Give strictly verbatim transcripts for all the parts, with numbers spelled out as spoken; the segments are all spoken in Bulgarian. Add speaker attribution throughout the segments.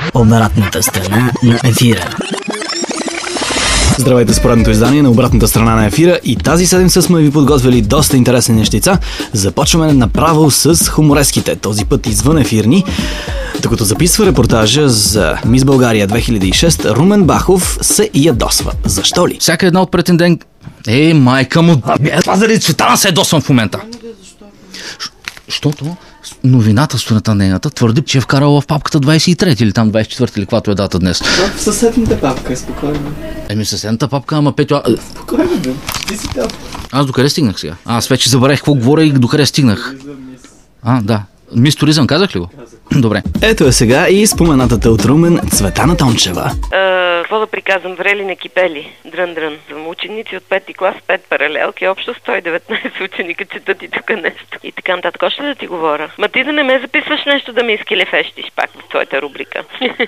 Speaker 1: Обратната страна на ефира.
Speaker 2: Здравейте с поредното издание на Обратната страна на ефира и тази седмица сме ви подготвили доста интересни нещица. Започваме направо с хумореските, този път извън ефирни. Докато записва репортажа за Мис България две хиляди и шеста, Румен Бахов се ядосва. Защо ли?
Speaker 3: Всяка една от претендент... Ей, майка му... Е, това заради Цветана се ядосвам в момента. Защото новината според нейната твърди, че е вкарала в папката двайсет и трета или там двайсет и четвърта или каквато е дата днес.
Speaker 4: В съседната папка е спокойно.
Speaker 3: Еми съседната папка, ама Петю...
Speaker 4: Спокойно, бе. Ти си там.
Speaker 3: Аз докъде стигнах сега? Аз вече забравих какво говоря и докъде стигнах. А, да. Мис Туризъм, казах ли го? Добре.
Speaker 2: Ето е сега и споменатата от Румен Цветана Тончева.
Speaker 5: Какво да приказвам? Врели не кипели. Дрън-дрън. За ученици от пети клас, пет паралелки, общо сто и деветнайсет ученика четат и тук нещо. И така нататък. Още да ти говоря. Ма ти да не ме записваш нещо да ме изкилефещиш пак в твоята рубрика.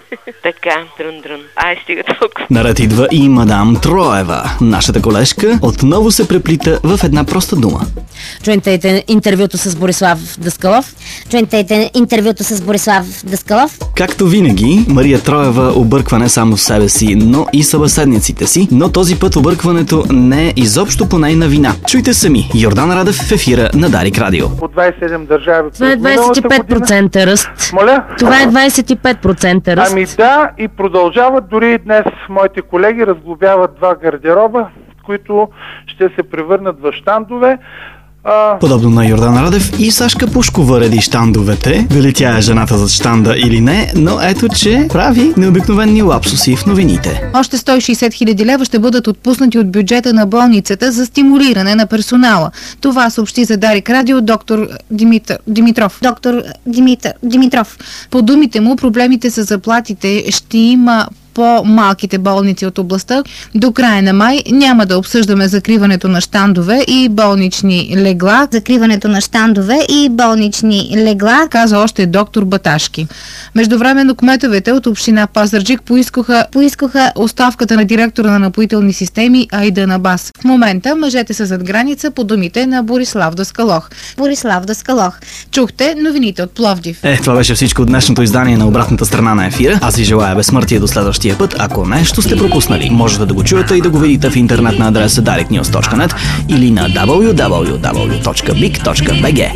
Speaker 5: Така, дрън-дрън. Ай, стига толкова.
Speaker 2: Наред идва и мадам Троева. Нашата колежка отново се преплита в една проста дума.
Speaker 6: Чуйте интервюто с Борислав Даскалов. Чуйте интервюто с Борислав Даскалов.
Speaker 2: Както винаги, Мария Троева обърква не само себе си, но и събеседниците си, но този път объркването не е изобщо по нейна вина. Чуйте сами, Йордан Радев в ефира на Дарик Радио.
Speaker 7: От двайсет и седем държави.
Speaker 6: Това е двайсет и пет процента ръст.
Speaker 7: Моля?
Speaker 6: Това е двайсет и пет процента ръст.
Speaker 7: Ами да, и продължават. Дори и днес моите колеги разглобяват два гардероба, които ще се превърнат в щандове. А...
Speaker 2: Подобно на Йордан Радев и Сашка Пушкова реди щандовете, дали тя е жената зад щанда или не, но ето, че прави необикновени лапсуси в новините.
Speaker 8: Още сто и шейсет хиляди лева ще бъдат отпуснати от бюджета на болницата за стимулиране на персонала. Това съобщи за Дарик Радио доктор Димитър, Димитров.
Speaker 6: Доктор Димитър, Димитров.
Speaker 8: По думите му, проблемите с заплатите ще има по-малките болници от областта. До края на май няма да обсъждаме закриването на щандове и болнични легла.
Speaker 6: Закриването на щандове и болнични легла,
Speaker 8: каза още доктор Баташки. Междувременно кметовете от община Пазарджик поискаха,
Speaker 6: поискаха
Speaker 8: оставката на директора на Напоителни системи Айдан Абас. В момента мъжете са зад граница по думите на Борислав Даскалов.
Speaker 6: Борислав Даскалов.
Speaker 8: Чухте новините от Пловдив.
Speaker 2: Е, това беше всичко от днешното издание на Обратната страна на ефира. Аз ви желая безсмъртие до следващия път. Ако нещо сте пропуснали, можете да го чуете и да го видите в интернет на адреса дарик нюз точка нет или на дабъл ю дабъл ю дабъл ю точка бик точка би джи.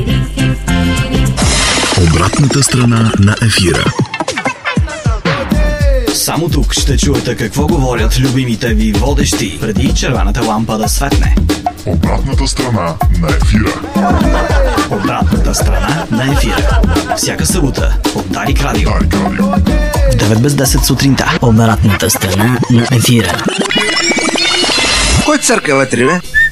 Speaker 9: Обратната страна на ефира.
Speaker 2: Само тук ще чуете какво говорят любимите ви водещи, преди червената лампа да светне.
Speaker 9: Обратната страна на ефира.
Speaker 2: Обратната страна на ефира. Всяка събота от Дарик Радио.
Speaker 9: Дарик Радио.
Speaker 2: В девет без десет сутринта.
Speaker 1: Обратната страна на ефира.
Speaker 10: Кой църква вътре, бе?